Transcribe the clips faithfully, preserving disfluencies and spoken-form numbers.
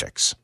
Basics.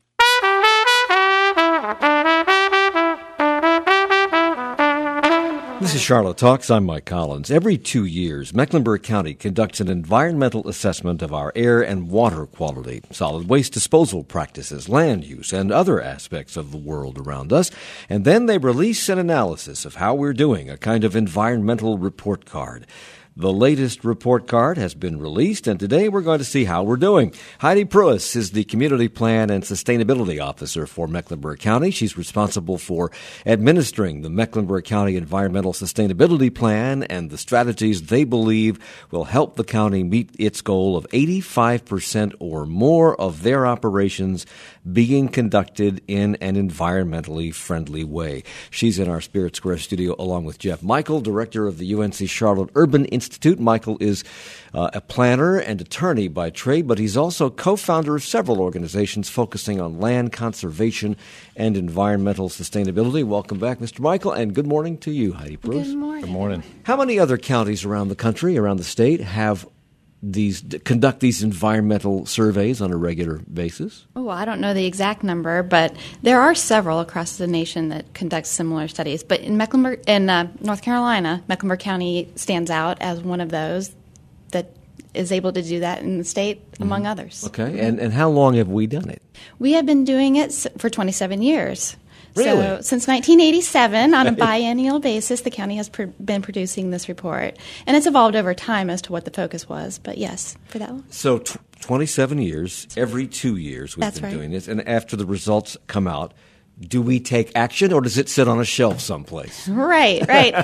This is Charlotte Talks. I'm Mike Collins. Every two years, Mecklenburg County conducts an environmental assessment of our air and water quality, solid waste disposal practices, land use, and other aspects of the world around us. And then they release an analysis of how we're doing, a kind of environmental report card. The latest report card has been released, and today we're going to see how we're doing. Heidi Pruis is the Community Plan and Sustainability Officer for Mecklenburg County. She's responsible for administering the Mecklenburg County Environmental Sustainability Plan and the strategies they believe will help the county meet its goal of eighty-five percent or more of their operations being conducted in an environmentally friendly way. She's in our Spirit Square studio along with Jeff Michael, Director of the U N C Charlotte Urban Institute. Michael is uh, a planner and attorney by trade, but he's also co-founder of several organizations focusing on land conservation and environmental sustainability. Welcome back, Mister Michael, and good morning to you, Heidi Pruis. Good morning. Good morning. How many other counties around the country, around the state, have these conduct these environmental surveys on a regular basis? Oh, I don't know the exact number, but there are several across the nation that conduct similar studies. But in Mecklenburg, in uh, North Carolina, Mecklenburg County stands out as one of those that is able to do that in the state, mm-hmm. among others. Okay, and and how long have we done it? We have been doing it for twenty-seven years. Really? So since nineteen eighty-seven, on a biennial basis, the county has pr- been producing this report. And it's evolved over time as to what the focus was. But yes, for that one. So t- twenty-seven years, every two years we've That's been right. doing this. And after the results come out, do we take action or does it sit on a shelf someplace? Right, right.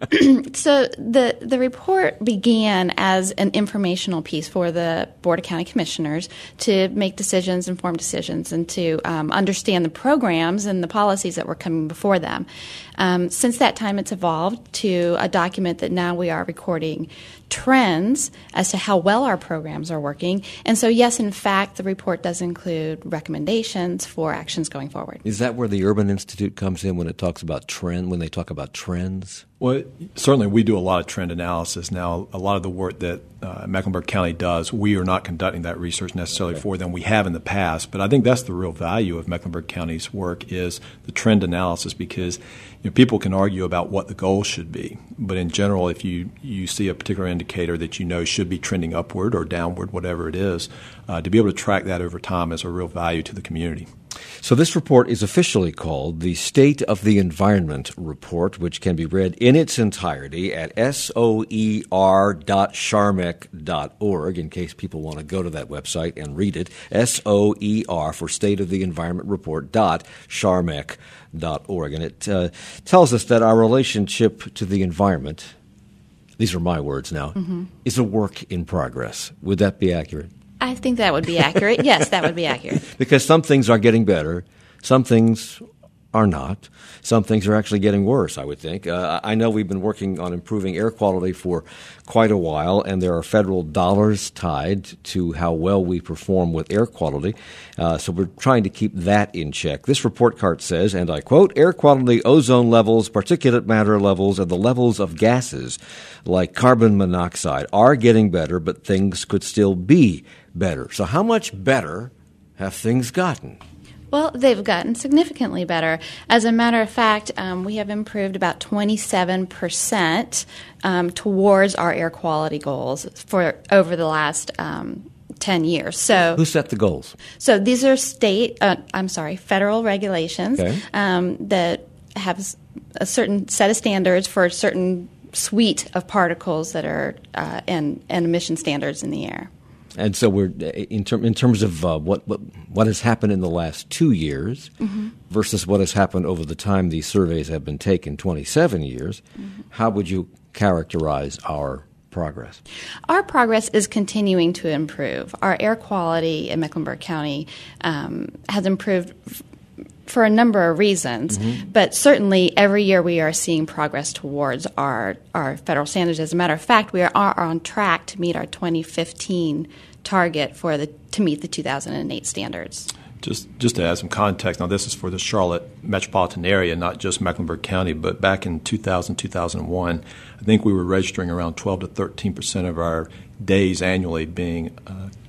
So the the report began as an informational piece for the Board of County Commissioners to make decisions, informed decisions, and to um, understand the programs and the policies that were coming before them. Um, since that time, it's evolved to a document that now we are recording trends as to how well our programs are working. And so, yes, in fact, the report does include recommendations for actions going forward. Is that where the Urban Institute comes in when it talks about trend, when they talk about trends? Well, certainly we do a lot of trend analysis now. A lot of the work that uh, Mecklenburg County does, we are not conducting that research necessarily okay. for them. We have in the past, but I think that's the real value of Mecklenburg County's work is the trend analysis because you know, people can argue about what the goals should be, but in general, if you, you see a particular indicator that you know should be trending upward or downward, whatever it is, uh, to be able to track that over time is a real value to the community. So this report is officially called the State of the Environment Report, which can be read in its entirety at soer dot charmec dot org, in case people want to go to that website and read it, S O E R for State of the Environment Report dot charmec dot org. And it uh, tells us that our relationship to the environment, these are my words now, mm-hmm. is a work in progress. Would that be accurate? I think that would be accurate. Yes, that would be accurate. Because some things are getting better, some things are not. Some things are actually getting worse, I would think. Uh, I know we've been working on improving air quality for quite a while, and there are federal dollars tied to how well we perform with air quality. Uh, so we're trying to keep that in check. This report card says, and I quote, air quality, ozone levels, particulate matter levels, and the levels of gases like carbon monoxide are getting better, but things could still be better. So how much better have things gotten? Well, they've gotten significantly better. As a matter of fact, um, we have improved about twenty-seven percent um, towards our air quality goals for over the last um, ten years. So, who set the goals? So these are state, uh, I'm sorry, federal regulations okay. um, that have a certain set of standards for a certain suite of particles that are uh, and, and emission standards in the air. And so we're in, term, in terms of uh, what, what what has happened in the last two years mm-hmm. versus what has happened over the time these surveys have been taken, twenty-seven years. Mm-hmm. How would you characterize our progress? Our progress is continuing to improve. Our air quality in Mecklenburg County um, has improved f- for a number of reasons, mm-hmm. but certainly every year we are seeing progress towards our, our federal standards. As a matter of fact, we are, are on track to meet our twenty fifteen target for the to meet the two thousand eight standards. Just just to add some context, now this is for the Charlotte metropolitan area, not just Mecklenburg County, but back in two thousand, two thousand one, I think we were registering around twelve to thirteen percent of our days annually being uh,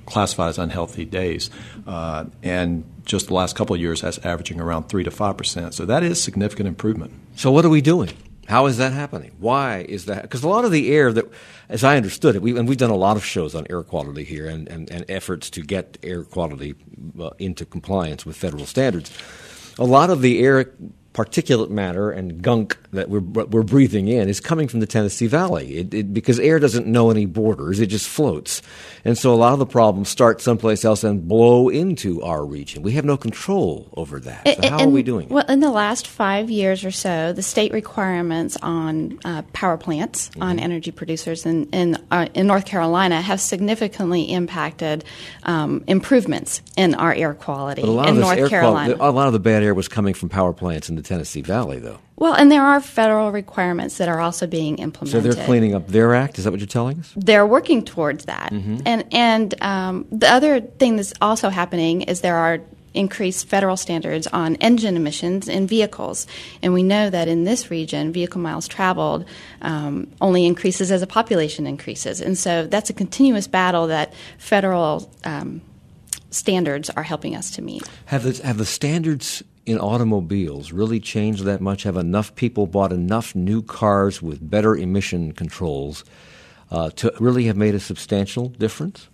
classified as unhealthy days. Uh, and just the last couple of years, that's averaging around three to five percent. So that is significant improvement. So what are we doing? How is that happening? Why is that? Because a lot of the air that, as I understood it, we, and we've done a lot of shows on air quality here and, and, and efforts to get air quality uh, into compliance with federal standards. A lot of the air particulate matter and gunk that we're we're breathing in is coming from the Tennessee Valley it, it, because air doesn't know any borders. It just floats. And so a lot of the problems start someplace else and blow into our region. We have no control over that. So how and, are we doing? Well, in the last five years or so, the state requirements on uh, power plants, mm-hmm. on energy producers in, in, uh, in North Carolina have significantly impacted um, improvements in our air quality But a lot in of this North air Carolina. Quality, a lot of the bad air was coming from power plants in the Tennessee Valley, though. Well, and there are federal requirements that are also being implemented. So they're cleaning up their act? Is that what you're telling us? They're working towards that. Mm-hmm. And and um, the other thing that's also happening is there are increased federal standards on engine emissions in vehicles. And we know that in this region, vehicle miles traveled um, only increases as a population increases. And so that's a continuous battle that federal um, standards are helping us to meet. Have the, have the standards in automobiles really changed that much? Have enough people bought enough new cars with better emission controls uh, to really have made a substantial difference?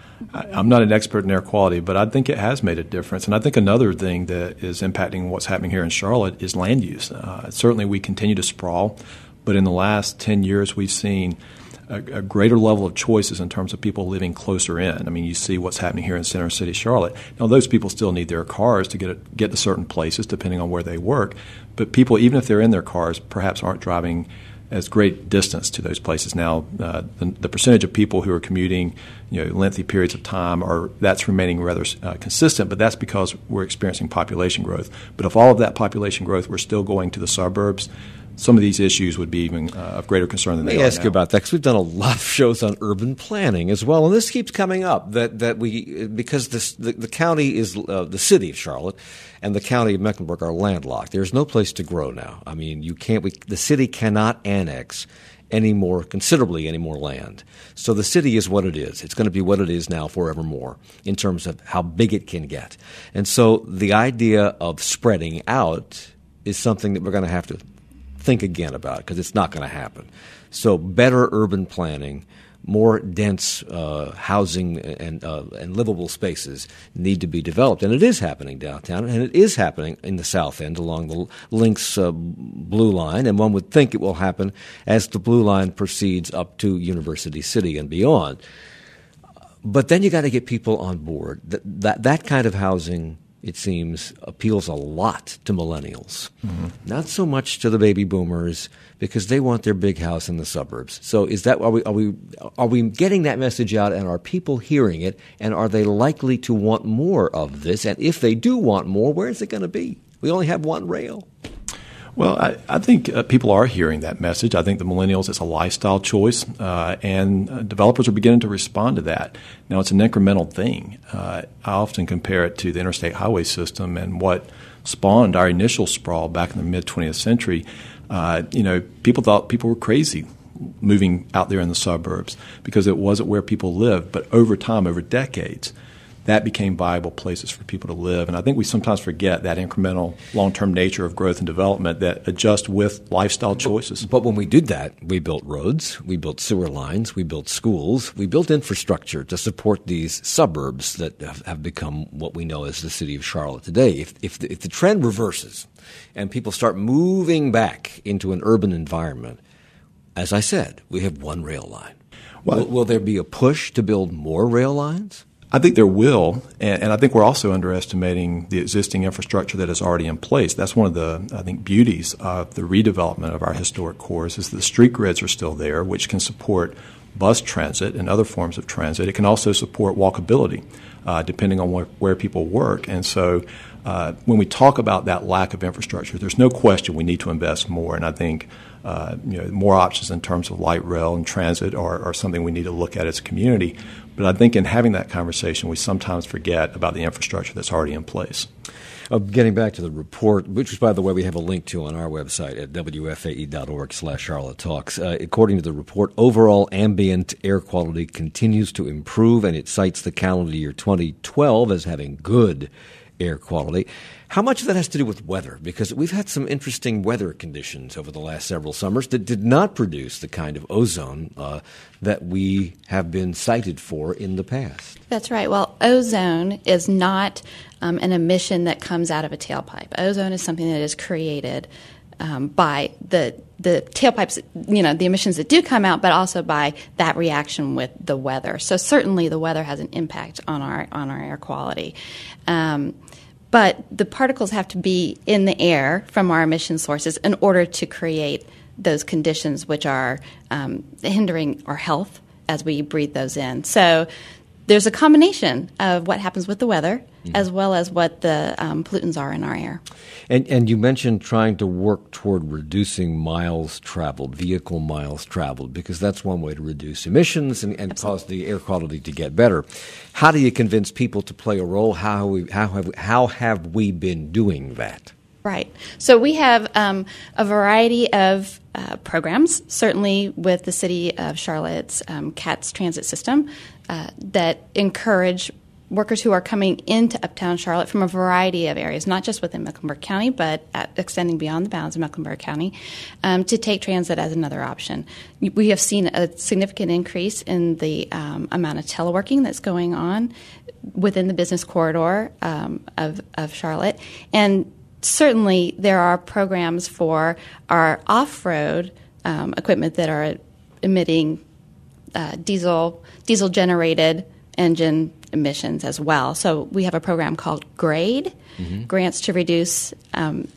I'm not an expert in air quality, but I think it has made a difference. And I think another thing that is impacting what's happening here in Charlotte is land use. Uh, certainly we continue to sprawl, but in the last ten years we've seen a, a greater level of choices in terms of people living closer in. I mean, you see what's happening here in Center City, Charlotte. Now, those people still need their cars to get it, get to certain places depending on where they work. But people, even if they're in their cars, perhaps aren't driving as great distance to those places. Now, uh, the, the percentage of people who are commuting, you know, lengthy periods of time, are that's remaining rather uh, consistent, but that's because we're experiencing population growth. But if all of that population growth were still going to the suburbs, some of these issues would be even uh, of greater concern than they are now. Let me ask you about that, because we've done a lot of shows on urban planning as well, and this keeps coming up that that we because this, the the county is uh, the city of Charlotte and the county of Mecklenburg are landlocked. There's no place to grow now. I mean, you can't. We, the city cannot annex any more, considerably any more land. So the city is what it is. It's going to be what it is now forevermore in terms of how big it can get. And so the idea of spreading out is something that we're going to have to think again about, because it's not going to happen. So better urban planning, more dense uh, housing and uh, and livable spaces need to be developed. And it is happening downtown, and it is happening in the South End along the Lynx uh, Blue Line, and one would think it will happen as the Blue Line proceeds up to University City and beyond. But then you got to get people on board. That, that, that kind of housing, it seems, appeals a lot to millennials. Mm-hmm. Not so much to the baby boomers, because they want their big house in the suburbs. So is that are we are we are we getting that message out, and are people hearing it, and are they likely to want more of this? And if they do want more, where is it going to be? We only have one rail. Well, I, I think uh, people are hearing that message. I think the millennials, it's a lifestyle choice, uh, and uh, developers are beginning to respond to that. Now, it's an incremental thing. Uh, I often compare it to the interstate highway system and what spawned our initial sprawl back in the mid-twentieth century. Uh, you know, people thought people were crazy moving out there in the suburbs because it wasn't where people lived. But over time, over decades, that became viable places for people to live. And I think we sometimes forget that incremental long-term nature of growth and development that adjust with lifestyle choices. But, but when we did that, we built roads, we built sewer lines, we built schools, we built infrastructure to support these suburbs that have, have become what we know as the city of Charlotte today. If, if, the, if the trend reverses and people start moving back into an urban environment, as I said, we have one rail line. Well, will, will there be a push to build more rail lines? I think there will, and, and I think we're also underestimating the existing infrastructure that is already in place. That's one of the, I think, beauties of the redevelopment of our historic cores is the street grids are still there, which can support bus transit and other forms of transit. It can also support walkability, uh, depending on where, where people work. And so uh, when we talk about that lack of infrastructure, there's no question we need to invest more, and I think Uh, you know, more options in terms of light rail and transit are, are something we need to look at as a community. But I think in having that conversation, we sometimes forget about the infrastructure that's already in place. Uh, getting back to the report, which, by the way, we have a link to on our website at W F A E dot org slash Charlotte Talks. Uh, according to the report, overall ambient air quality continues to improve, and it cites the calendar year twenty twelve as having good air quality. How much of that has to do with weather? Because we've had some interesting weather conditions over the last several summers that did not produce the kind of ozone uh, that we have been cited for in the past. That's right. Well, ozone is not um, an emission that comes out of a tailpipe. Ozone is something that is created um, by the the tailpipes, you know, the emissions that do come out, but also by that reaction with the weather. So certainly the weather has an impact on our on our air quality. Um, But the particles have to be in the air from our emission sources in order to create those conditions which are um, hindering our health as we breathe those in. So there's a combination of what happens with the weather mm-hmm. as well as what the um, pollutants are in our air. And, and you mentioned trying to work toward reducing miles traveled, vehicle miles traveled, because that's one way to reduce emissions and, and cause the air quality to get better. How do you convince people to play a role? How have we, how have we, how have we been doing that? Right. So we have um, a variety of uh, programs, certainly with the City of Charlotte's um, CATS transit system, uh, that encourage workers who are coming into Uptown Charlotte from a variety of areas, not just within Mecklenburg County, but at, extending beyond the bounds of Mecklenburg County, um, to take transit as another option. We have seen a significant increase in the um, amount of teleworking that's going on within the business corridor um, of, of Charlotte. And certainly there are programs for our off-road um, equipment that are emitting uh, diesel, diesel-generated engine emissions as well. So we have a program called GRADE, mm-hmm. Grants to Reduce um,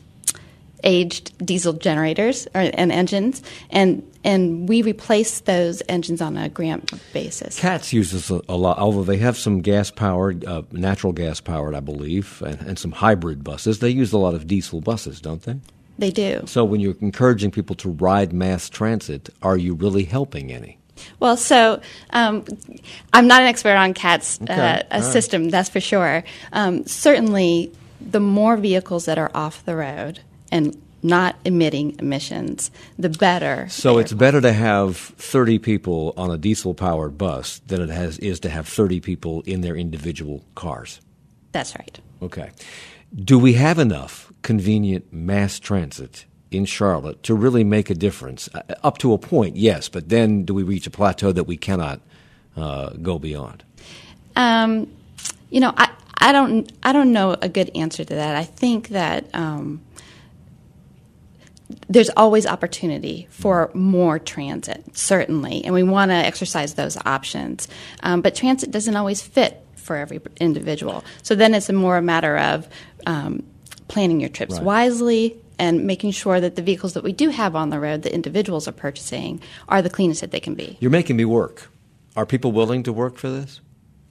Aged Diesel Generators or, and Engines, and and we replace those engines on a grant basis. CATS uses a, a lot, although they have some gas-powered, uh, natural gas-powered, I believe, and, and some hybrid buses. They use a lot of diesel buses, don't they? They do. So when you're encouraging people to ride mass transit, are you really helping any? Well, so um, I'm not an expert on CATS okay. uh, a right. system, that's for sure. Um, certainly, the more vehicles that are off the road and not emitting emissions, the better. So it's better to have thirty people on a diesel-powered bus than it has is to have thirty people in their individual cars. That's right. Okay. Do we have enough convenient mass transit in Charlotte to really make a difference? Uh, up to a point, yes, but then do we reach a plateau that we cannot uh, go beyond? Um, you know, I, I don't I don't know a good answer to that. I think that um, there's always opportunity for more transit, certainly, and we want to exercise those options. Um, but transit doesn't always fit for every individual. So then it's a more a matter of um, planning your trips right. wisely, and making sure that the vehicles that we do have on the road that individuals are purchasing are the cleanest that they can be. You're making me work. Are people willing to work for this?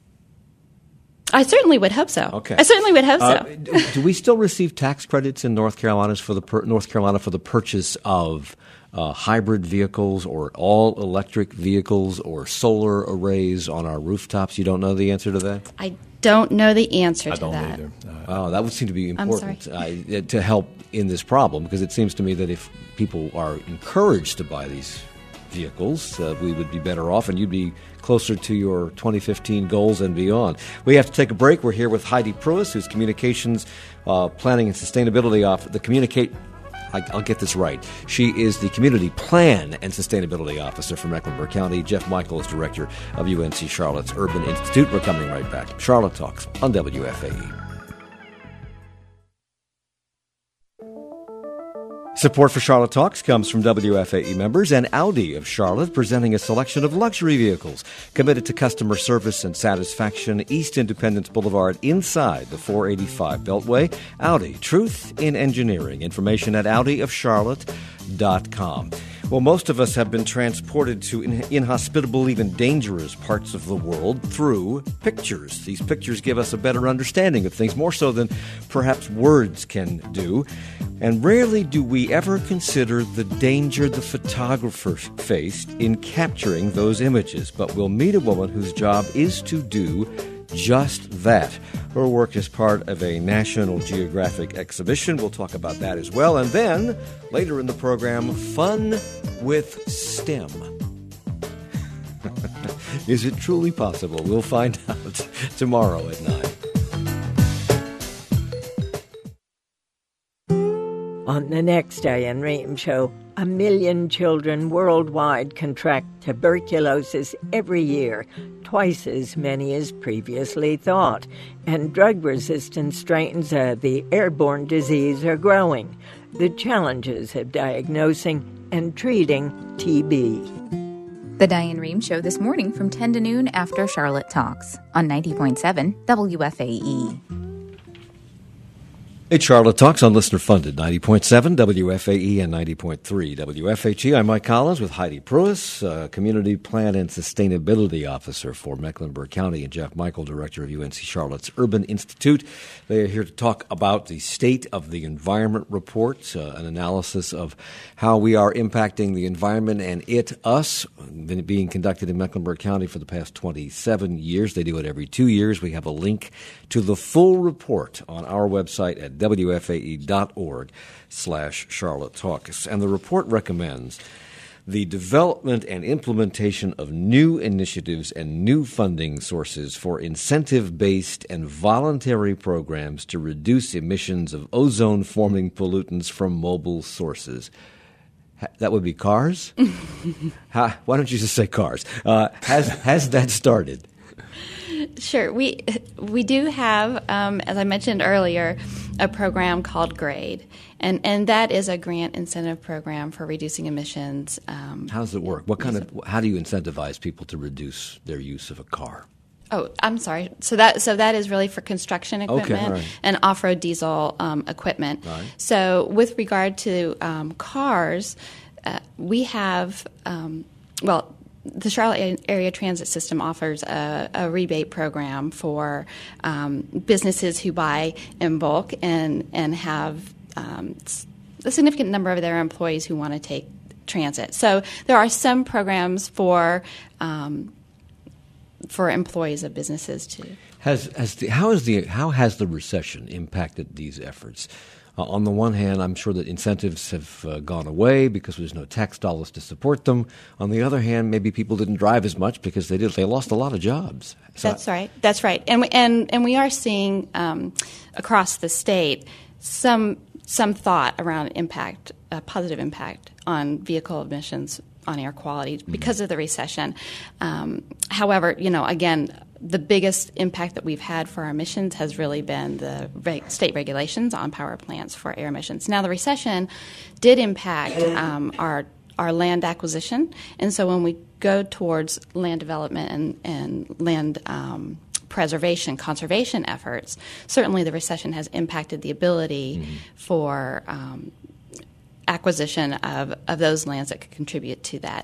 I certainly would hope so. Okay. I certainly would hope uh, so. Do we still receive tax credits in North Carolina for the per- North Carolina for the purchase of uh, hybrid vehicles or all electric vehicles or solar arrays on our rooftops? You don't know the answer to that? I don't know the answer I to don't that. either. Uh, Oh, that would seem to be important I'm uh, to help in this problem, because it seems to me that if people are encouraged to buy these vehicles, uh, we would be better off, and you'd be closer to your twenty fifteen goals and beyond. We have to take a break. We're here with Heidi Pruis, who's Communications, uh, Planning, and Sustainability Officer. The Communicate. I, I'll get this right. She is the Community Plan and Sustainability Officer for Mecklenburg County. Jeff Michael is Director of U N C Charlotte's Urban Institute. We're coming right back. Charlotte Talks on W F A E. Support for Charlotte Talks comes from W F A E members and Audi of Charlotte, presenting a selection of luxury vehicles committed to customer service and satisfaction. East Independence Boulevard inside the four eighty-five Beltway. Audi, truth in engineering. Information at audi of charlotte dot com. Well, most of us have been transported to in- inhospitable, even dangerous parts of the world through pictures. These pictures give us a better understanding of things, more so than perhaps words can do. And rarely do we ever consider the danger the photographer faced in capturing those images. But we'll meet a woman whose job is to do just that. Her work is part of a National Geographic exhibition. We'll talk about that as well. And then, later in the program, fun with STEM. Is it truly possible? We'll find out tomorrow at nine. On the next Diane Rehm Show, a million children worldwide contract tuberculosis every year, twice as many as previously thought, and drug resistant strains of the airborne disease are growing. The challenges of diagnosing and treating T B. The Diane Rehm Show this morning from ten to noon after Charlotte Talks on ninety point seven W F A E. It's Charlotte Talks on listener-funded ninety point seven W F A E and ninety point three W F H E. I'm Mike Collins with Heidi Pruis, uh, Community Plan and Sustainability Officer for Mecklenburg County, and Jeff Michael, Director of U N C Charlotte's Urban Institute. They are here to talk about the State of the Environment Report, uh, an analysis of how we are impacting the environment and it, us, been being conducted in Mecklenburg County for the past twenty-seven years. They do it every two years. We have a link to the full report on our website at W F A E dot org slash Charlotte Talks. And the report recommends the development and implementation of new initiatives and new funding sources for incentive-based and voluntary programs to reduce emissions of ozone-forming pollutants from mobile sources. That would be cars? How, why don't you just say cars? Uh, has has that started? Sure. We we do have, um, as I mentioned earlier, a program called GRADE, and, and that is a grant incentive program for reducing emissions. Um, How does it work? What kind of? How do you incentivize people to reduce their use of a car? Oh, I'm sorry. So that so that is really for construction equipment Okay, right. and off-road diesel um, equipment. Right. So with regard to um, cars, uh, we have um, well. The Charlotte Area Transit System offers a, a rebate program for um, businesses who buy in bulk and and have um, a significant number of their employees who want to take transit. So there are some programs for um, for employees of businesses too. Has has the how is the how has the recession impacted these efforts? Uh, on the one hand, I'm sure that incentives have uh, gone away because there's no tax dollars to support them. On the other hand, maybe people didn't drive as much because they did. They lost a lot of jobs. So That's right. That's right. And we, and and we are seeing um, across the state some some thought around impact, uh, positive impact on vehicle emissions on air quality because mm-hmm. of the recession. Um, however, you know, again, the biggest impact that we've had for our emissions has really been the re- state regulations on power plants for air emissions. Now, the recession did impact um, our our land acquisition, and so when we go towards land development and, and land um, preservation, conservation efforts, certainly the recession has impacted the ability mm-hmm. for um, acquisition of, of those lands that could contribute to that.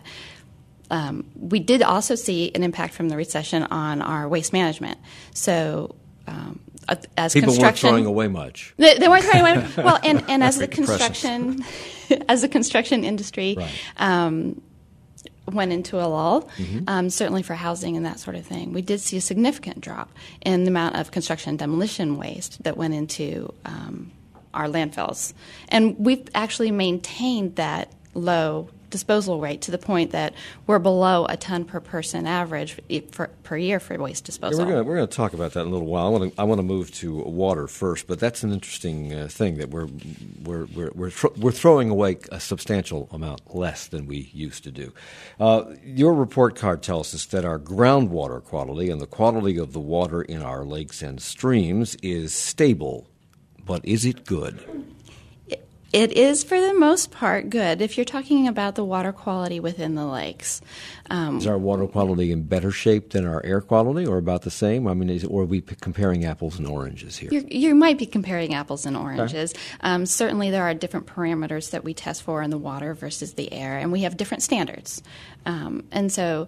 Um, we did also see an impact from the recession on our waste management. So, um, as people construction, weren't throwing away much. They, they weren't throwing away. Well, and, and as the construction, as the construction industry right. um, went into a lull, mm-hmm. um, certainly for housing and that sort of thing, we did see a significant drop in the amount of construction and demolition waste that went into um, our landfills, and we've actually maintained that low disposal rate to the point that we're below a ton per person average for, per year for waste disposal. Yeah, we're going we're going to talk about that in a little while. I want to I want to move to water first, but that's an interesting uh, thing that we're we're we're we're, tr- we're throwing away a substantial amount less than we used to do. Uh, your report card tells us that our groundwater quality and the quality of the water in our lakes and streams is stable, but is it good? It is, for the most part, good. If you're talking about the water quality within the lakes. Um, is our water quality in better shape than our air quality, or about the same? I mean, is, or are we p- comparing apples and oranges here? You're, you might be comparing apples and oranges. Okay. Um, certainly, there are different parameters that we test for in the water versus the air, and we have different standards. Um, and so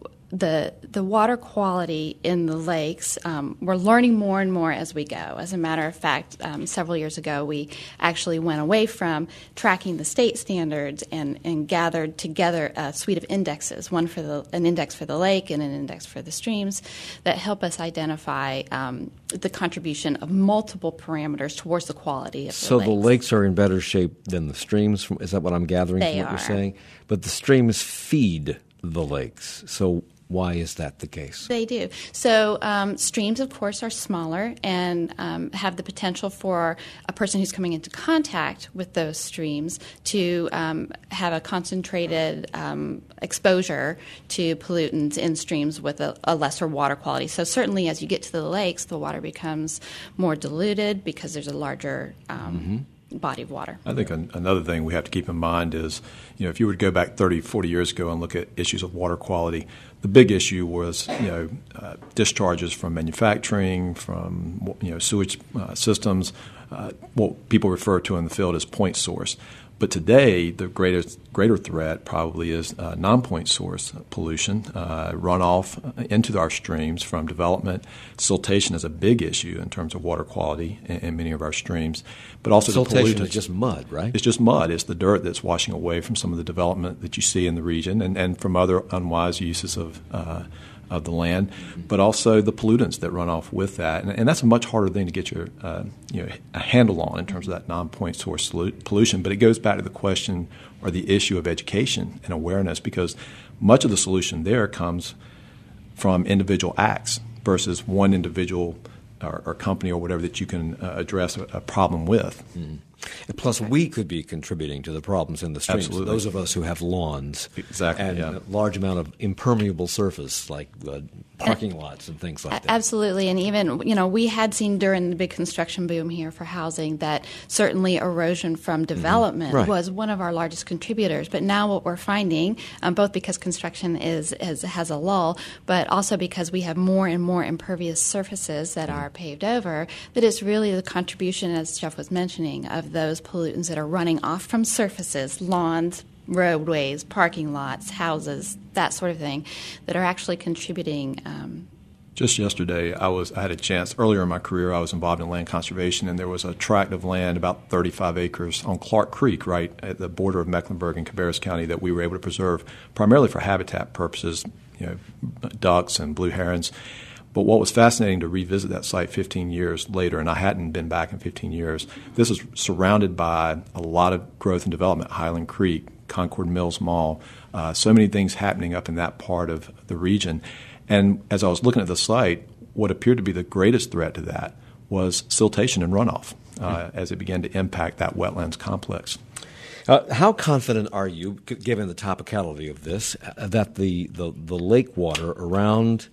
the the water quality in the lakes, um, we're learning more and more as we go. As a matter of fact, um, several years ago, we actually went away from tracking the state standards and, and gathered together a suite of indexes, one for the an index for the lake and an index for the streams, that help us identify um, the contribution of multiple parameters towards the quality of the so lakes. So the lakes are in better shape than the streams? From, is that what I'm gathering they from what are. you're saying? But the streams feed the lakes. So why is that the case? They do. So um, streams, of course, are smaller and um, have the potential for a person who's coming into contact with those streams to um, have a concentrated um, exposure to pollutants in streams with a, a lesser water quality. So certainly as you get to the lakes, the water becomes more diluted because there's a larger um, mm-hmm. body of water. I think an, another thing we have to keep in mind is, you know, if you were to go back thirty, forty years ago and look at issues of water quality, the big issue was, you know, uh, discharges from manufacturing, from, you know, sewage uh, systems, uh, what people refer to in the field as point source. But today, the greatest, greater threat probably is uh, non-point source pollution, uh, runoff into our streams from development. Siltation is a big issue in terms of water quality in, in many of our streams. But also Siltation the pollutants. is just mud, right? It's just mud. It's the dirt that's washing away from some of the development that you see in the region and, and from other unwise uses of uh, of the land, but also the pollutants that run off with that. And, and that's a much harder thing to get your uh, you know, a handle on in terms of that non-point source pollution. But it goes back to the question or the issue of education and awareness, because much of the solution there comes from individual acts versus one individual or, or company or whatever that you can uh, address a, a problem with. Mm. And plus, we could be contributing to the problems in the streams. Absolutely. Those of us who have lawns exactly, and yeah. a large amount of impermeable surface like uh, parking lots and things like that. Absolutely. And even, you know, we had seen during the big construction boom here for housing that certainly erosion from development mm-hmm. right. was one of our largest contributors. But now what we're finding, um, both because construction is, is has a lull, but also because we have more and more impervious surfaces that mm-hmm. are paved over, that it's really the contribution, as Jeff was mentioning, of those pollutants that are running off from surfaces, lawns, roadways, parking lots, houses, that sort of thing, that are actually contributing. Um, Just yesterday, I was I had a chance. Earlier in my career, I was involved in land conservation, and there was a tract of land, about thirty-five acres, on Clark Creek, right at the border of Mecklenburg and Cabarrus County, that we were able to preserve primarily for habitat purposes, you know, ducks and blue herons. But what was fascinating to revisit that site fifteen years later, and I hadn't been back in fifteen years, this is surrounded by a lot of growth and development, Highland Creek, Concord Mills Mall, uh, so many things happening up in that part of the region. And as I was looking at the site, what appeared to be the greatest threat to that was siltation and runoff uh, as it began to impact that wetlands complex. Uh, how confident are you, given the topicality of this, uh, that the, the, the lake water around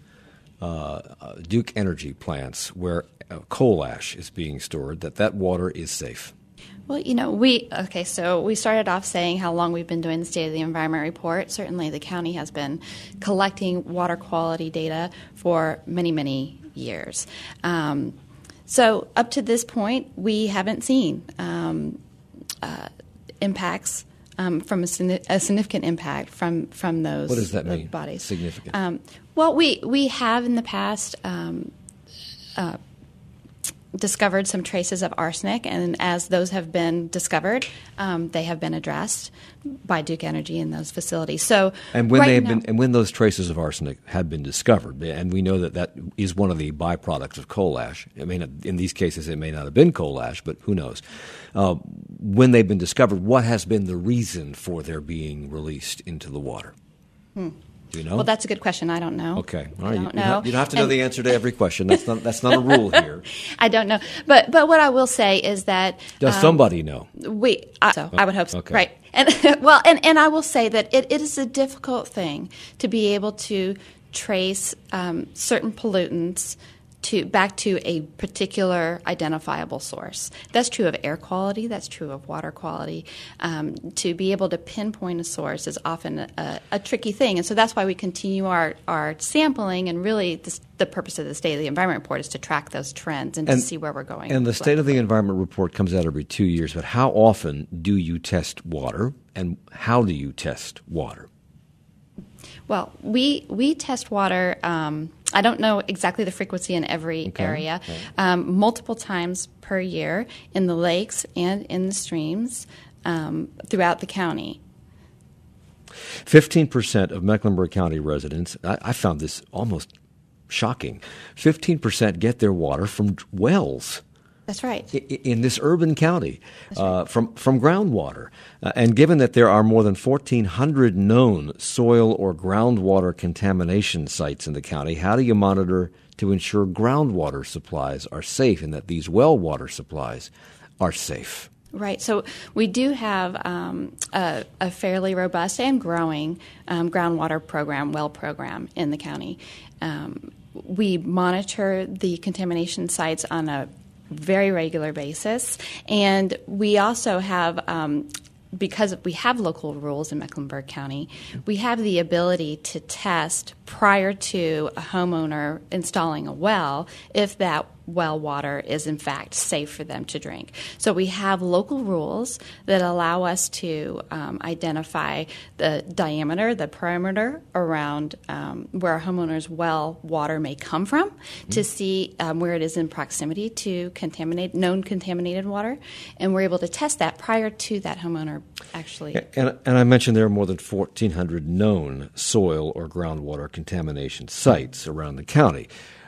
uh, uh, Duke Energy plants where uh, coal ash is being stored, that that water is safe? Well, you know, we, okay, so we started off saying how long we've been doing the State of the Environment report. Certainly the county has been collecting water quality data for many, many years. Um, so up to this point, we haven't seen um, uh, impacts um, from a, a significant impact from, from those What does that mean, bodies. Significant? Um, well, we, we have in the past um, uh, discovered some traces of arsenic, and as those have been discovered, um, they have been addressed by Duke Energy in those facilities. So, and when right they have now, been, and when those traces of arsenic have been discovered, and we know that that is one of the byproducts of coal ash. I mean, in these cases, it may not have been coal ash, but who knows? Uh, when they've been discovered, what has been the reason for their being released into the water? Hmm. Do you know? Well, that's a good question. I don't know. Okay. All I right. don't you, know. You don't have to know and, the answer to every question. That's not that's not a rule here. I don't know. But but what I will say is that Does um, somebody know? We I, so I would hope so. Okay. Right. And well, and, and I will say that it, it is a difficult thing to be able to trace um, certain pollutants to back to a particular identifiable source. That's true of air quality. That's true of water quality. Um, to be able to pinpoint a source is often a, a tricky thing, and so that's why we continue our, our sampling. And really, this, the purpose of the State of the Environment Report is to track those trends and, and to see where we're going. And the State of the Environment Report comes out every two years. But how often do you test water, and how do you test water? Well, we we test water. Um, I don't know exactly the frequency in every okay. area. Okay. Um, multiple times per year in the lakes and in the streams um, throughout the county. Fifteen percent of Mecklenburg County residents. I, I found this almost shocking. Fifteen percent get their water from wells. That's right. In this urban county, right. uh, from from groundwater. Uh, and given that there are more than fourteen hundred known soil or groundwater contamination sites in the county, how do you monitor to ensure groundwater supplies are safe and that these well water supplies are safe? Right. So we do have um, a, a fairly robust and growing um, groundwater program, well program in the county. Um, we monitor the contamination sites on a very regular basis, and we also have, um, because we have local rules in Mecklenburg County, we have the ability to test prior to a homeowner installing a well if that well water is in fact safe for them to drink. So we have local rules that allow us to um, identify the diameter, the perimeter around um, where a homeowner's well water may come from, mm-hmm. to see um, where it is in proximity to contaminate known contaminated water, and we're able to test that prior to that homeowner actually. And, and I mentioned there are more than fourteen hundred known soil or groundwater contamination sites around the county.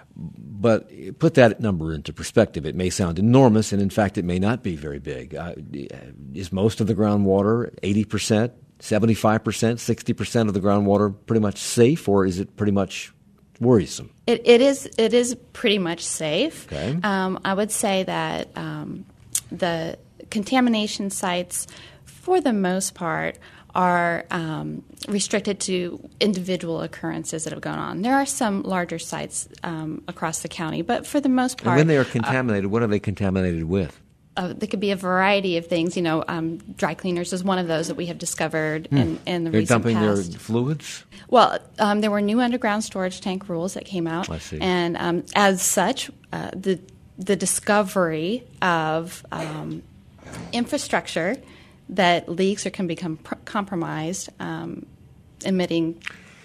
But put that number into perspective. It may sound enormous, and in fact, it may not be very big. Uh, is most of the groundwater, eighty percent, seventy-five percent, sixty percent of the groundwater pretty much safe, or is it pretty much worrisome? It, it is. It is pretty much safe. Okay. Um, I would say that um, the contamination sites, for the most part, are um, restricted to individual occurrences that have gone on. There are some larger sites um, across the county, but for the most part... And when they are contaminated, uh, what are they contaminated with? Uh, there could be a variety of things. You know, um, dry cleaners is one of those that we have discovered hmm. in, in the They're recent dumping past. their fluids? Well, um, there were new underground storage tank rules that came out. I see. And um, as such, uh, the, the discovery of um, infrastructure that leaks or can become pr- compromised, um, emitting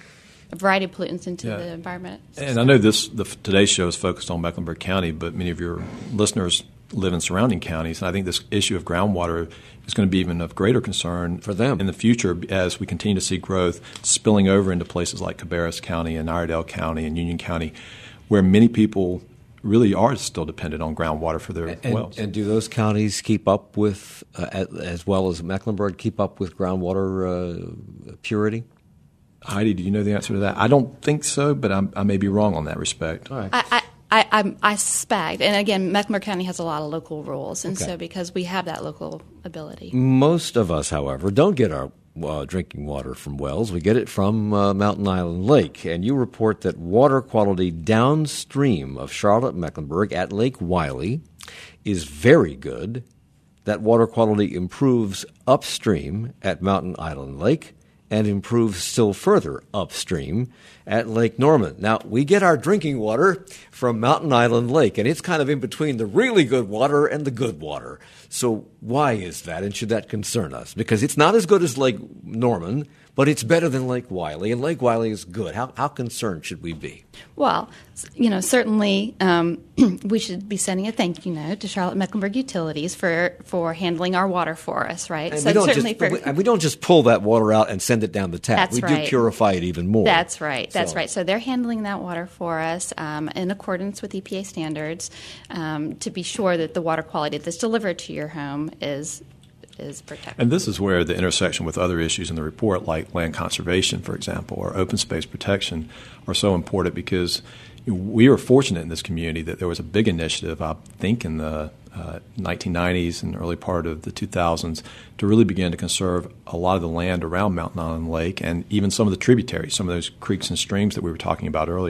a variety of pollutants into yeah. the environment. And I know this the, today's show is focused on Mecklenburg County, but many of your listeners live in surrounding counties, and I think this issue of groundwater is going to be even of greater concern for them in the future as we continue to see growth spilling over into places like Cabarrus County and Iredell County and Union County, where many people really are still dependent on groundwater for their and, wells. And do those counties keep up with, uh, as well as Mecklenburg, keep up with groundwater uh, purity? Heidi, do you know the answer to that? I don't think so, but I'm, I may be wrong on that respect. All right. I, I, I, I, I suspect, and again, Mecklenburg County has a lot of local rules, and okay. so because we have that local ability. Most of us, however, don't get our Uh, drinking water from wells. We get it from uh, Mountain Island Lake. And you report that water quality downstream of Charlotte-Mecklenburg at Lake Wylie is very good. That water quality improves upstream at Mountain Island Lake and improves still further upstream at Lake Norman. Now, we get our drinking water from Mountain Island Lake, and it's kind of in between the really good water and the good water. So why is that, and should that concern us? Because it's not as good as Lake Norman, but it's better than Lake Wylie, and Lake Wylie is good. How, how concerned should we be? Well, you know, certainly um, we should be sending a thank you note to Charlotte-Mecklenburg Utilities for, for handling our water for us, right? And so we don't certainly just, for, we, and we don't just pull that water out and send it down the tap. That's we right. do purify it even more. That's right. That's so. right. So they're handling that water for us um, in accordance with E P A standards um, to be sure that the water quality that's delivered to your home is is protected. And this is where the intersection with other issues in the report, like land conservation, for example, or open space protection, are so important because we were fortunate in this community that there was a big initiative, I think, in the uh, nineteen nineties and early part of the two thousands to really begin to conserve a lot of the land around Mountain Island Lake and even some of the tributaries, some of those creeks and streams that we were talking about early,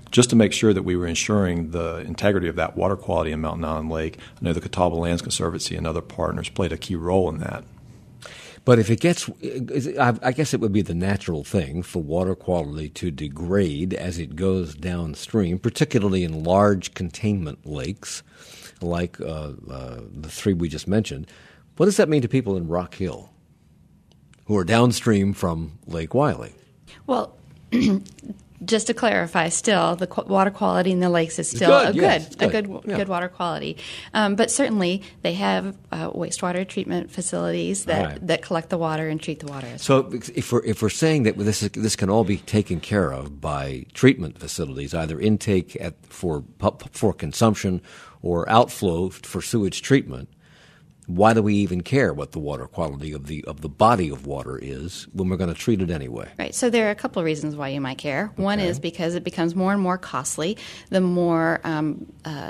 just to make sure that we were ensuring the integrity of that water quality in Mountain Island Lake. I know the Catawba Lands Conservancy and other partners played a key role in that. But if it gets, I guess it would be the natural thing for water quality to degrade as it goes downstream, particularly in large containment lakes like uh, uh, the three we just mentioned. What does that mean to people in Rock Hill who are downstream from Lake Wylie? Well, just to clarify, still the qu- water quality in the lakes is still good, a good, yes, a good. good, Yeah. good water quality. Um, but certainly, they have uh, wastewater treatment facilities that, Right. that collect the water and treat the water. As So if we're if we're saying that this is, this can all be taken care of by treatment facilities, either intake at for pu- for consumption or outflow for sewage treatment, why do we even care what the water quality of the of the body of water is when we're going to treat it anyway? Right. So there are a couple of reasons why you might care. One Okay. is because it becomes more and more costly the more um, uh,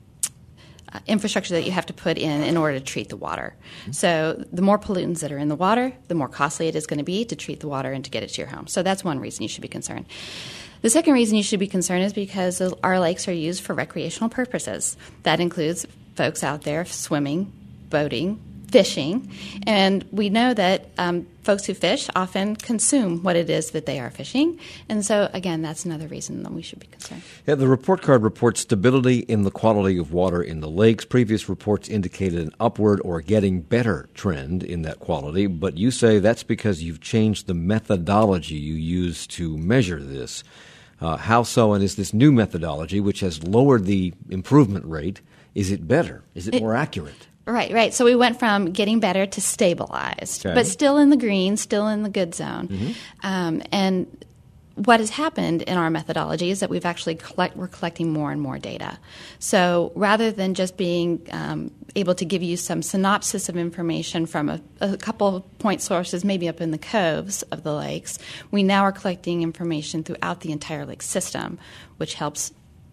uh, infrastructure that you have to put in in order to treat the water. Mm-hmm. So the more pollutants that are in the water, the more costly it is going to be to treat the water and to get it to your home. So that's one reason you should be concerned. The second reason you should be concerned is because our lakes are used for recreational purposes. That includes folks out there swimming, boating, fishing, and we know that um, folks who fish often consume what it is that they are fishing, and so again, that's another reason that we should be concerned. Yeah, the report card reports stability in the quality of water in the lakes. Previous reports indicated an upward or getting better trend in that quality, but you say that's because you've changed the methodology you use to measure this. Uh, how so, and is this new methodology, which has lowered the improvement rate, is it better? Is it, it more accurate? Right, right. So we went from getting better to stabilized, Okay. but still in the green, still in the good zone. Mm-hmm. Um, and what has happened in our methodology is that we've actually collect, we're collecting more and more data. So rather than just being um, able to give you some synopsis of information from a, a couple of point sources, maybe up in the coves of the lakes, we now are collecting information throughout the entire lake system, which helps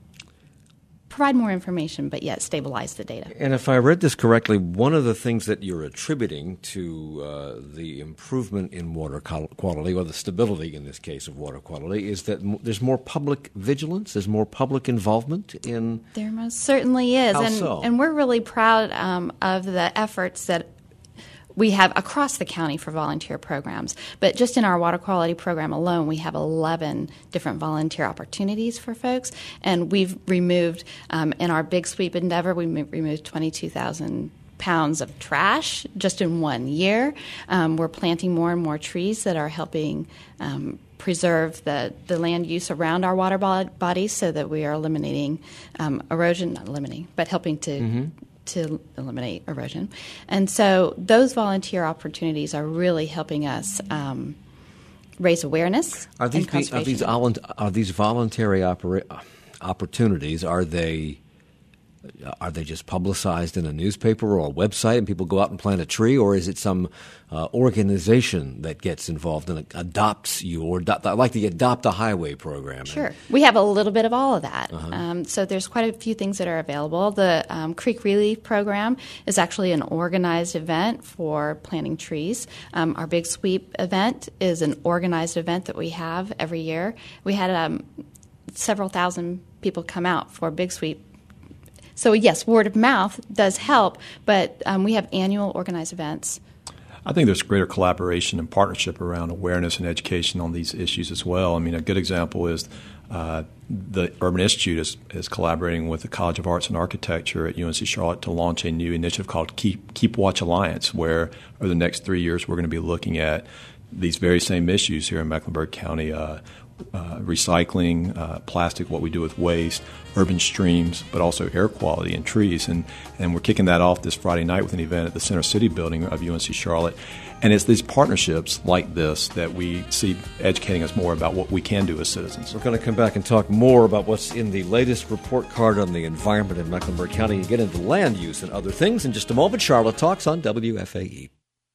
provide more information, but yet stabilize the data. And if I read this correctly, one of the things that you're attributing to uh, the improvement in water quality, or the stability in this case of water quality, is that m- there's more public vigilance, there's more public involvement in... There most certainly is. How and, so? and we're really proud um, of the efforts that we have across the county for volunteer programs. But just in our water quality program alone, we have eleven different volunteer opportunities for folks. And we've removed, um, in our Big Sweep endeavor, we mo- removed twenty-two thousand pounds of trash just in one year. Um, we're planting more and more trees that are helping um, preserve the, the land use around our water bo- bodies so that we are eliminating um, erosion, not eliminating, but helping to mm-hmm. to eliminate erosion. And so those volunteer opportunities are really helping us um, raise awareness. Are these, be, are these, are these voluntary opera- opportunities, are they... Are they just publicized in a newspaper or a website and people go out and plant a tree, or is it some uh, organization that gets involved and adopts you, or adopt, like the Adopt a Highway program? Sure. We have a little bit of all of that. Uh-huh. Um, so there's quite a few things that are available. The um, Creek Relief program is actually an organized event for planting trees. Um, our Big Sweep event is an organized event that we have every year. We had um, several thousand people come out for Big Sweep. So, yes, word of mouth does help, but um, we have annual organized events. I think there's greater collaboration and partnership around awareness and education on these issues as well. I mean, a good example is uh, the Urban Institute is, is collaborating with the College of Arts and Architecture at U N C Charlotte to launch a new initiative called Keep, Keep Watch Alliance, where over the next three years we're going to be looking at these very same issues here in Mecklenburg County, uh, Uh, recycling, uh, plastic, what we do with waste, urban streams, but also air quality and trees. And, and we're kicking that off this Friday night with an event at the Center City building of U N C Charlotte. And it's these partnerships like this that we see educating us more about what we can do as citizens. We're going to come back and talk more about what's in the latest report card on the environment in Mecklenburg County and get into land use and other things in just a moment. Charlotte Talks on W F A E.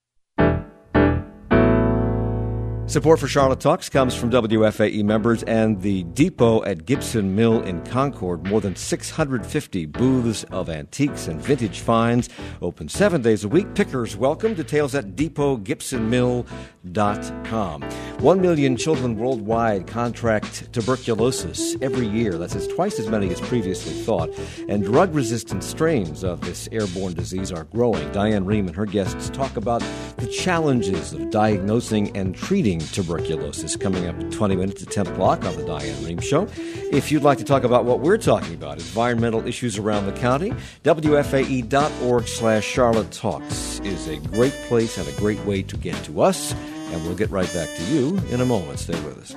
Support for Charlotte Talks comes from W F A E members and the Depot at Gibson Mill in Concord. More than six hundred fifty booths of antiques and vintage finds. Open seven days a week. Pickers welcome. Details at depot gibson mill dot com. One million children worldwide contract tuberculosis every year. That's as twice as many as previously thought. And drug-resistant strains of this airborne disease are growing. Diane Rehm and her guests talk about the challenges of diagnosing and treating tuberculosis, coming up in twenty minutes at ten o'clock on the Diane Rehm Show. If you'd like to talk about what we're talking about, environmental issues around the county, W F A E dot org slash Charlotte Talks is a great place and a great way to get to us. And we'll get right back to you in a moment. Stay with us.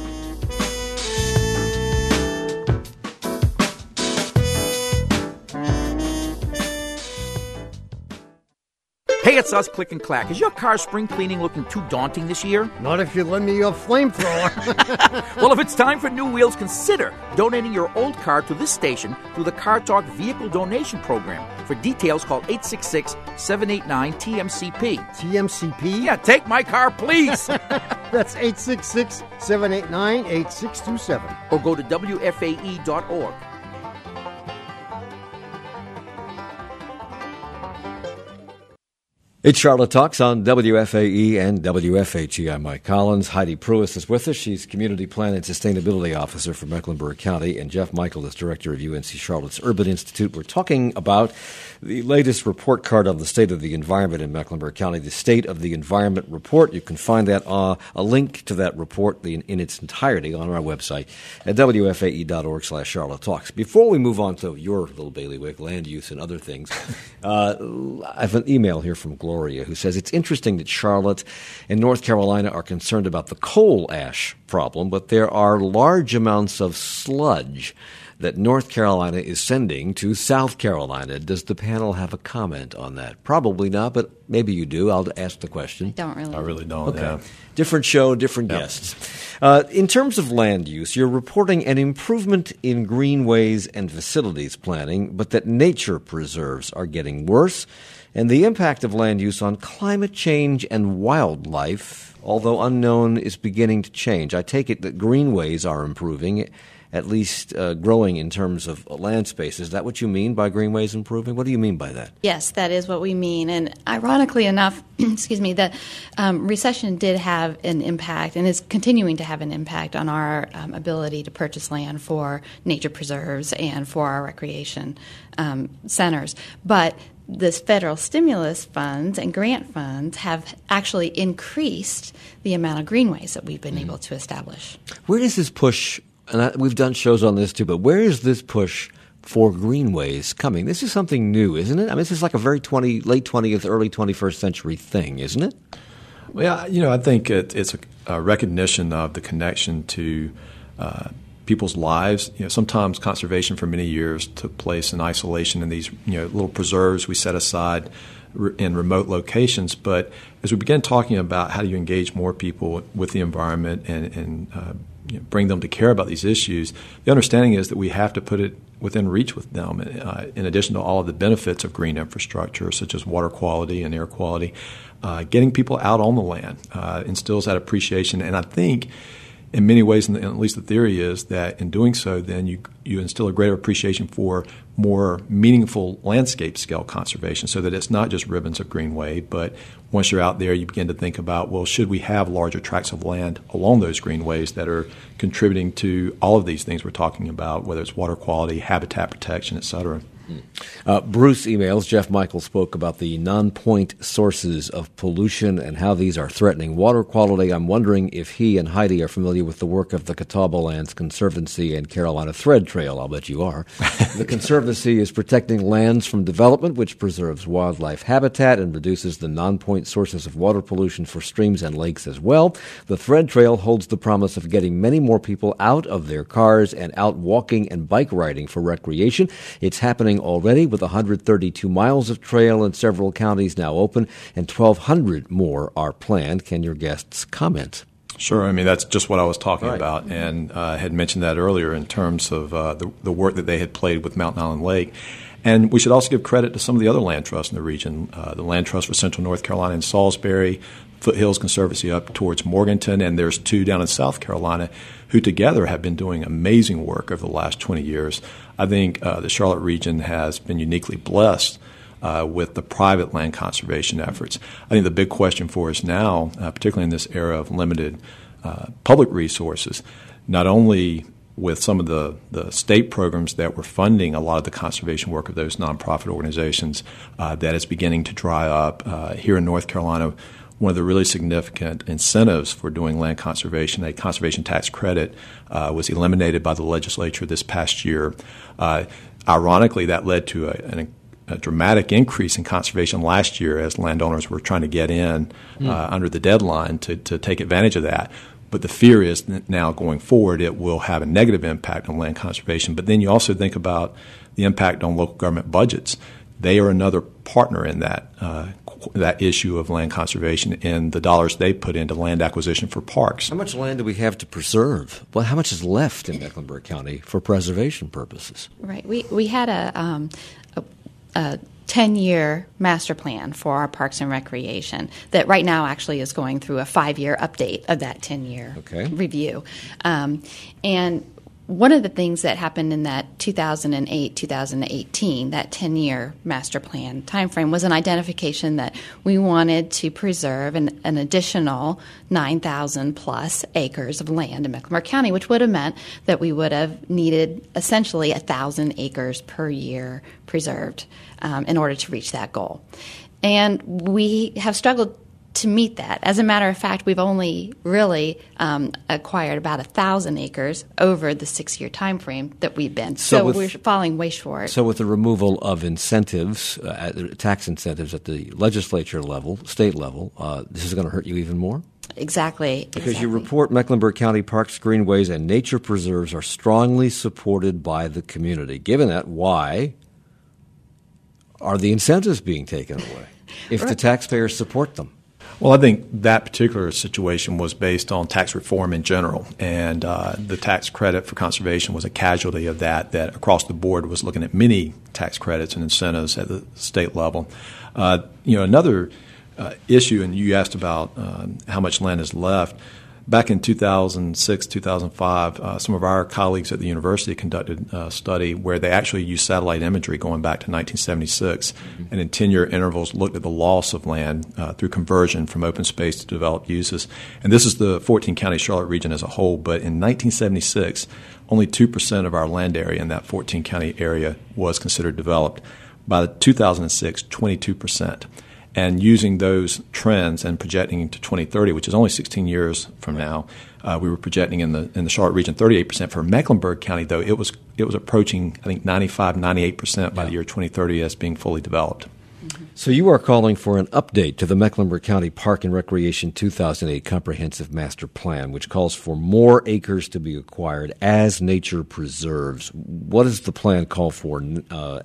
Hey, it's us, Click and Clack. Is your car's spring cleaning looking too daunting this year? Not if you lend me your flamethrower. Well, if it's time for new wheels, consider donating your old car to this station through the Car Talk Vehicle Donation Program. For details, call eight six six, seven eight nine, T M C P. T M C P? Yeah, take my car, please. That's eight six six, seven eight nine, eight six two seven. Or go to W F A E dot org. It's Charlotte Talks on W F A E and W F H E. I'm Mike Collins. Heidi Pruis is with us. She's Community Plan and Sustainability Officer for Mecklenburg County. And Jeff Michael is Director of U N C Charlotte's Urban Institute. We're talking about the latest report card on the state of the environment in Mecklenburg County, the State of the Environment Report. You can find that uh, a link to that report in, in its entirety on our website at W F A E dot org slash Charlotte Talks. Before we move on to your little bailiwick, land use and other things, uh, I have an email here from Gloria, who says it's interesting that Charlotte and North Carolina are concerned about the coal ash problem, but there are large amounts of sludge that North Carolina is sending to South Carolina. Does the panel have a comment on that? Probably not, but maybe you do. I'll ask the question. I don't really. I really don't. Okay. Yeah. Different show, different Yep. guests. Uh, in terms of land use, you're reporting an improvement in greenways and facilities planning, but that nature preserves are getting worse, and the impact of land use on climate change and wildlife, although unknown, is beginning to change. I take it that greenways are improving, at least uh, growing in terms of land space. Is that what you mean by greenways improving? What do you mean by that? Yes, that is what we mean. And ironically enough, excuse me, the um, recession did have an impact and is continuing to have an impact on our um, ability to purchase land for nature preserves and for our recreation um, centers. But this federal stimulus funds and grant funds have actually increased the amount of greenways that we've been mm. able to establish. Where does this push, and I, we've done shows on this too, but where is this push for greenways coming? This is something new, isn't it? I mean, this is like a very twenty, late twentieth, early twenty-first century thing, isn't it? Well, you know, I think it, it's a, a recognition of the connection to uh, people's lives. You know, sometimes conservation for many years took place in isolation in these, you know, little preserves we set aside in remote locations. But as we begin talking about how do you engage more people with the environment and, and uh, you know, bring them to care about these issues, the understanding is that we have to put it within reach with them, uh, in addition to all of the benefits of green infrastructure, such as water quality and air quality. Uh, getting people out on the land uh, instills that appreciation. And I think in many ways, and at least the theory is that in doing so, then you you instill a greater appreciation for more meaningful landscape scale conservation, so that it's not just ribbons of greenway, but once you're out there, you begin to think about, well, should we have larger tracts of land along those greenways that are contributing to all of these things we're talking about, whether it's water quality, habitat protection, et cetera. Uh, Bruce emails, Jeff Michael spoke about the non-point sources of pollution and how these are threatening water quality. I'm wondering if he and Heidi are familiar with the work of the Catawba Lands Conservancy and Carolina Thread Trail. I'll bet you are. The Conservancy is protecting lands from development, which preserves wildlife habitat and reduces the non-point sources of water pollution for streams and lakes as well. The Thread Trail holds the promise of getting many more people out of their cars and out walking and bike riding for recreation. It's happening already, with one hundred thirty-two miles of trail in several counties now open, and twelve hundred more are planned. Can your guests comment? Sure. I mean, that's just what I was talking right. about, and I uh, had mentioned that earlier in terms of uh, the, the work that they had played with Mountain Island Lake. And we should also give credit to some of the other land trusts in the region, uh, the Land Trust for Central North Carolina in Salisbury, Foothills Conservancy up towards Morganton, and there's two down in South Carolina who together have been doing amazing work over the last twenty years. I think uh, the Charlotte region has been uniquely blessed uh, with the private land conservation efforts. I think the big question for us now, uh, particularly in this era of limited uh, public resources, not only with some of the, the state programs that were funding a lot of the conservation work of those nonprofit organizations, uh, that is beginning to dry up. Uh, here in North Carolina, one of the really significant incentives for doing land conservation, a conservation tax credit, uh, was eliminated by the legislature this past year. Uh, ironically, that led to a, an, a dramatic increase in conservation last year as landowners were trying to get in mm. uh, under the deadline to, to take advantage of that. But the fear is that now going forward it will have a negative impact on land conservation. But then you also think about the impact on local government budgets. They are another partner in that uh, that issue of land conservation and the dollars they put into land acquisition for parks. How much land do we have to preserve? Well, how much is left in Mecklenburg County for preservation purposes? Right. We we had a um, a, a ten-year master plan for our parks and recreation that right now actually is going through a five-year update of that ten-year okay. review. Um, and one of the things that happened in that two thousand eight, two thousand eighteen, that ten-year master plan timeframe, was an identification that we wanted to preserve an, an additional nine thousand plus acres of land in Mecklenburg County, which would have meant that we would have needed essentially one thousand acres per year preserved um, in order to reach that goal. And we have struggled to meet that. As a matter of fact, we've only really um, acquired about a thousand acres over the six-year time frame that we've been. So, so with, we're falling way short. So with the removal of incentives, uh, tax incentives at the legislature level, state level, uh, this is going to hurt you even more? Exactly. Because exactly. you report Mecklenburg County parks, greenways, and nature preserves are strongly supported by the community. Given that, why are the incentives being taken away if right. the taxpayers support them? Well, I think that particular situation was based on tax reform in general, and uh, the tax credit for conservation was a casualty of that, that across the board was looking at many tax credits and incentives at the state level. Uh, you know, another uh, issue, and you asked about uh, how much land is left. Back in two thousand six, two thousand five, uh, some of our colleagues at the university conducted a study where they actually used satellite imagery going back to nineteen seventy-six, mm-hmm. and in ten-year intervals looked at the loss of land uh, through conversion from open space to developed uses. And this is the fourteen-county Charlotte region as a whole, but in nineteen seventy-six, only two percent of our land area in that fourteen-county area was considered developed. By two thousand six, twenty-two percent. And using those trends and projecting to twenty thirty, which is only sixteen years from now, uh, we were projecting in the in the Charlotte region thirty-eight percent. For Mecklenburg County, though, it was it was approaching, I think, ninety-five, ninety-eight percent by yeah. the year twenty thirty as being fully developed. Mm-hmm. So you are calling for an update to the Mecklenburg County Park and Recreation two thousand eight Comprehensive Master Plan, which calls for more acres to be acquired as nature preserves. What does the plan call for uh,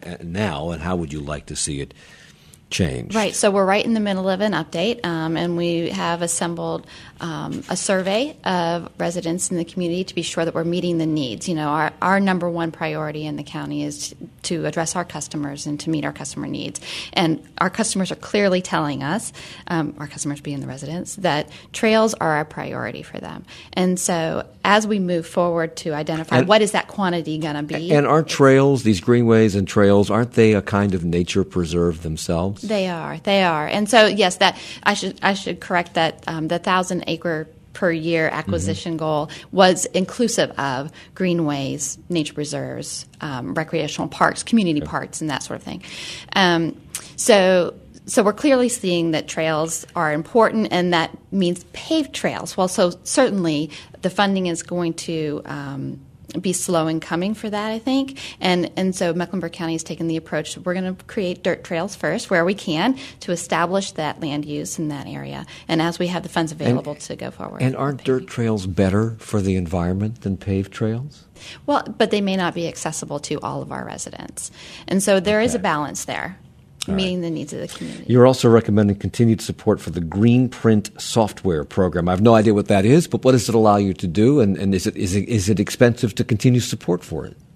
now, and how would you like to see it change? Right. So we're right in the middle of an update, um, and we have assembled um, a survey of residents in the community to be sure that we're meeting the needs. You know, our, our number one priority in the county is to address our customers and to meet our customer needs. And our customers are clearly telling us, um, our customers being the residents, that trails are a priority for them. And so as we move forward to identify and, what is that quantity going to be. And aren't trails, these greenways and trails, aren't they a kind of nature preserve themselves? They are. They are. And so, yes, that I should I should correct that um, the thousand acre per year acquisition mm-hmm. goal was inclusive of greenways, nature preserves, um, recreational parks, community okay. parks, and that sort of thing. Um, so. So we're clearly seeing that trails are important, and that means paved trails. Well, so certainly the funding is going to um, be slow in coming for that, I think. And and so Mecklenburg County has taken the approach that we're going to create dirt trails first where we can to establish that land use in that area, and as we have the funds available and, to go forward. And aren't dirt trails better for the environment than paved trails? Well, but they may not be accessible to all of our residents. And so there okay. is a balance there. Meeting right. the needs of the community. You're also recommending continued support for the Green Print software program. I have no idea what that is, but what does it allow you to do, and, and is it is it is it expensive to continue support for it?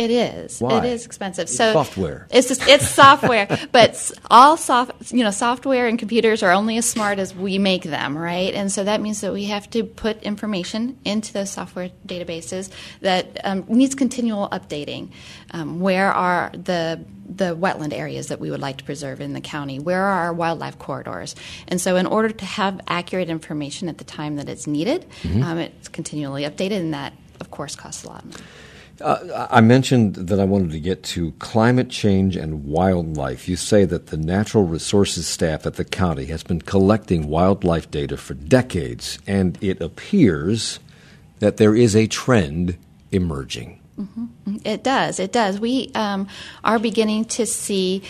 It is. Why? It is expensive. It's so software. It's just, it's software, but all soft, you know, software and computers are only as smart as we make them, right? And so that means that we have to put information into those software databases that um, needs continual updating. Um, where are the the wetland areas that we would like to preserve in the county? Where are our wildlife corridors? And so in order to have accurate information at the time that it's needed, mm-hmm. um, it's continually updated, and that, of course, costs a lot of money. Uh, I mentioned that I wanted to get to climate change and wildlife. You say that the natural resources staff at the county has been collecting wildlife data for decades, and it appears that there is a trend emerging. Mm-hmm. It does. It does. We um, are beginning to see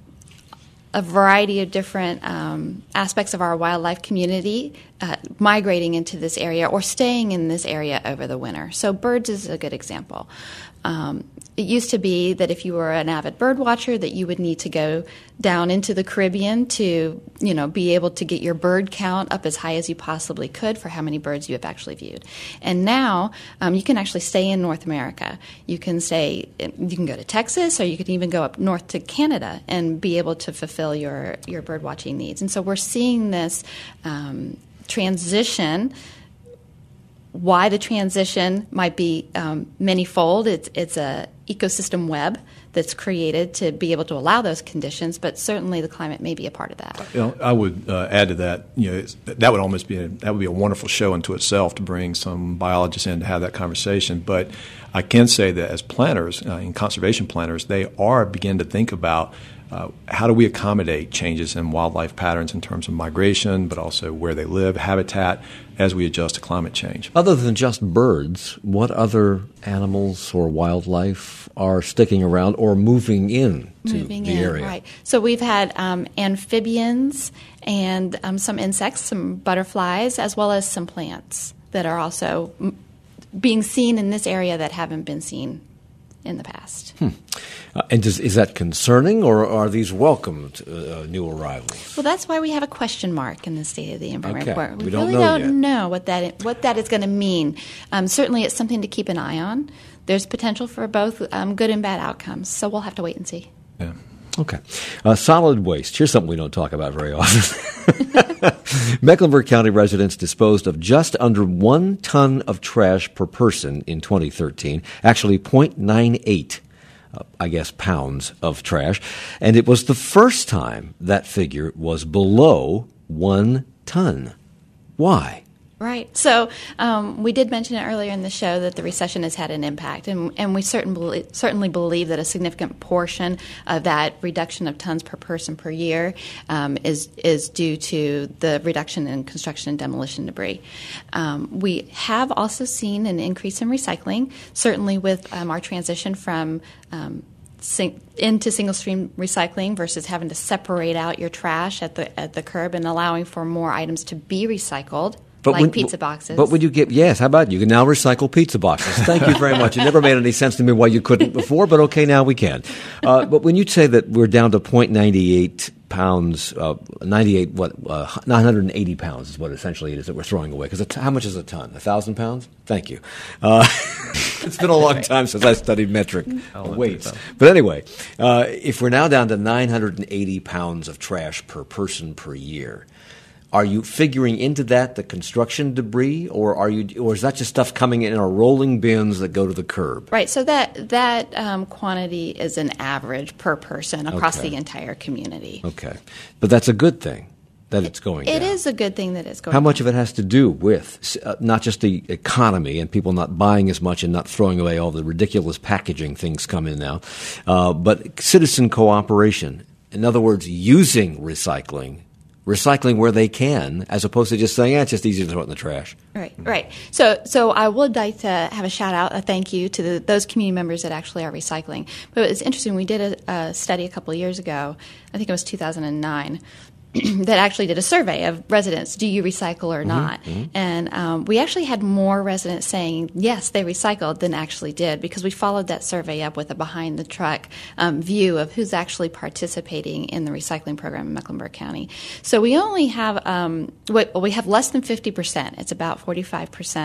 a variety of different um, aspects of our wildlife community uh, migrating into this area or staying in this area over the winter. So birds is a good example. Um, it used to be that if you were an avid bird watcher that you would need to go down into the Caribbean to, you know, be able to get your bird count up as high as you possibly could for how many birds you have actually viewed. And now um, you can actually stay in North America. You can stay, you can go to Texas, or you can even go up north to Canada and be able to fulfill your, your bird watching needs. And so we're seeing this um, transition. Why the transition might be um, many-fold. It's, it's a ecosystem web that's created to be able to allow those conditions, but certainly the climate may be a part of that. You know, I would uh, add to that. You know, it's, that would almost be a, that would be a wonderful show unto itself to bring some biologists in to have that conversation. But I can say that as planners uh, and conservation planners, they are beginning to think about Uh, how do we accommodate changes in wildlife patterns in terms of migration, but also where they live, habitat, as we adjust to climate change? Other than just birds, what other animals or wildlife are sticking around or moving in to moving the in, area? Right. So we've had um, amphibians and um, some insects, some butterflies, as well as some plants that are also m- being seen in this area that haven't been seen in the past. Hmm. Uh, and does, is that concerning, or are these welcomed uh, new arrivals? Well, that's why we have a question mark in the State of the Environment Okay. Report. We, We don't really know don't yet. know what that what that is going to mean. Um, certainly, it's something to keep an eye on. There's potential for both um, good and bad outcomes, so we'll have to wait and see. Yeah. Okay. Uh, solid waste. Here's something we don't talk about very often. Mecklenburg County residents disposed of just under one ton of trash per person in twenty thirteen, actually zero point nine eight, uh, I guess, pounds of trash. And it was the first time that figure was below one ton. Why? Right. So um, we did mention it earlier in the show that the recession has had an impact, and, and we certainly, certainly believe that a significant portion of that reduction of tons per person per year um, is is due to the reduction in construction and demolition debris. Um, we have also seen an increase in recycling, certainly with um, our transition from um, Sing, into single-stream recycling versus having to separate out your trash at the at the curb and allowing for more items to be recycled. But like when, pizza boxes. But when you get, yes, how about you can now recycle pizza boxes? Thank you very much. It never made any sense to me why you couldn't before, but okay, now we can. Uh, but when you say that we're down to zero point nine eight pounds, uh, ninety-eight, what, uh, nine hundred eighty pounds is what essentially it is that we're throwing away. Because how much is a ton? A thousand pounds? Thank you. Uh, it's been a long time since I studied metric weights. But anyway, uh, if we're now down to nine hundred eighty pounds of trash per person per year, are you figuring into that the construction debris, or are you, or is that just stuff coming in our rolling bins that go to the curb? Right. So that that um, quantity is an average per person across Okay. the entire community. Okay, but that's a good thing that it's going It down. is a good thing that it's going. How much down. of it has to do with uh, not just the economy and people not buying as much and not throwing away all the ridiculous packaging things come in now, uh, but citizen cooperation. In other words, using recycling. Recycling where they can, as opposed to just saying, "Yeah, it's just easy to throw it in the trash." Right, right. So, so I would like to have a shout out, a thank you to the, those community members that actually are recycling. But it's interesting. We did a, a study a couple of years ago. I think it was two thousand nine. That actually did a survey of residents. Do you recycle or not? Mm-hmm, mm-hmm. And um, we actually had more residents saying yes, they recycled than actually did, because we followed that survey up with a behind the truck um, view of who's actually participating in the recycling program in Mecklenburg County. So we only have um, we, we have less than fifty percent. It's about forty-five percent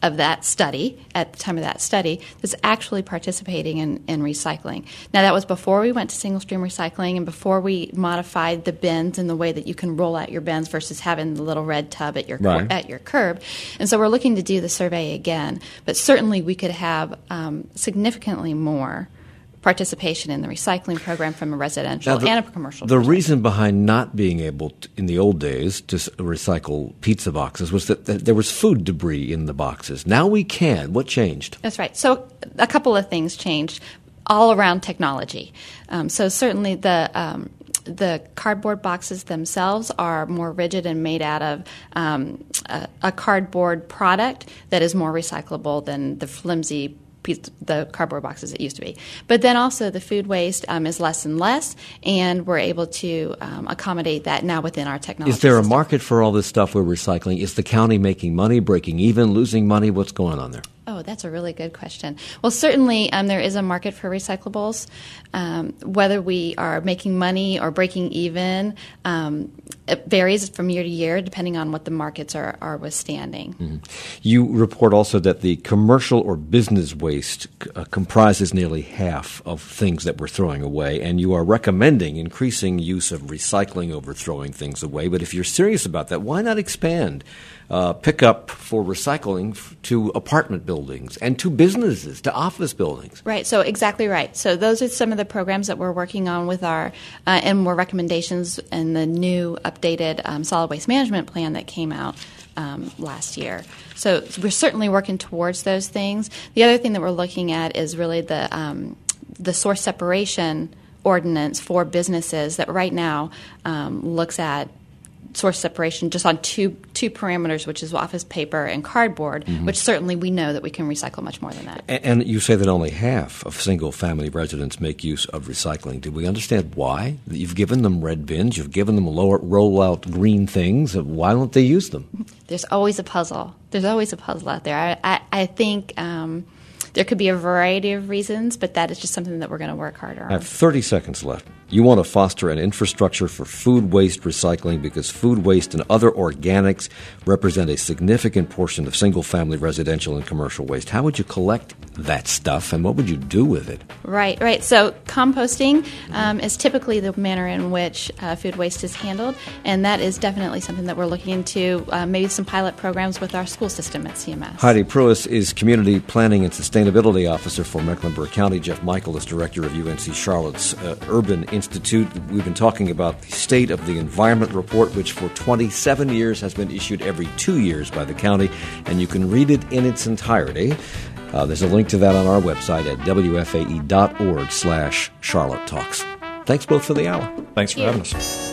of that study, at the time of that study, that's actually participating in, in recycling. Now, that was before we went to single-stream recycling and before we modified the bins in the way that you can roll out your bins versus having the little red tub at your right. at your curb. And so we're looking to do the survey again. But certainly we could have um, significantly more participation in the recycling program from a residential the, and a commercial The reason behind not being able to, in the old days, to recycle pizza boxes was that, that there was food debris in the boxes. Now we can. What changed? That's right. So a couple of things changed all around technology. Um, so certainly the um, the cardboard boxes themselves are more rigid and made out of um, a, a cardboard product that is more recyclable than the flimsy Piece, the cardboard boxes it used to be. But then also the food waste um, is less and less, and we're able to um, accommodate that now within our technology Is there system. a market for all this stuff we're recycling? Is the county making money, breaking even, losing money? What's going on there? Oh, that's a really good question. Well, certainly um, there is a market for recyclables. Um, whether we are making money or breaking even, um, it varies from year to year depending on what the markets are, are withstanding. Mm-hmm. You report also that the commercial or business waste uh, comprises nearly half of things that we're throwing away, and you are recommending increasing use of recycling over throwing things away. But if you're serious about that, why not expand uh, pickup for recycling f- to apartment buildings and to businesses, to office buildings? Right, so exactly right. So those are some of the programs that we're working on with our, uh, and more recommendations in the new updated um, solid waste management plan that came out um, last year. So we're certainly working towards those things. The other thing that we're looking at is really the um, the source separation ordinance for businesses that right now um, looks at source separation just on two two parameters, which is office paper and cardboard, mm-hmm. which certainly we know that we can recycle much more than that. And, and you say that only half of single-family residents make use of recycling. Do we understand why? You've given them red bins. You've given them lower, roll-out green things. Why don't they use them? There's always a puzzle. There's always a puzzle out there. I, I, I think um, there could be a variety of reasons, but that is just something that we're going to work harder on. I have thirty seconds left. You want to foster an infrastructure for food waste recycling because food waste and other organics represent a significant portion of single-family residential and commercial waste. How would you collect that stuff, and what would you do with it? Right, right. So composting um, is typically the manner in which uh, food waste is handled, and that is definitely something that we're looking into, uh, maybe some pilot programs with our school system at C M S. Heidi Pruis is Community Planning and Sustainability Officer for Mecklenburg County. Jeff Michael is Director of U N C Charlotte's uh, Urban Institute. We've been talking about the State of the Environment Report, which for twenty-seven years has been issued every two years by the county, and you can read it in its entirety. Uh, there's a link to that on our website at W F A E dot org slash Charlotte Talks. Thanks both for the hour. Thanks for having us.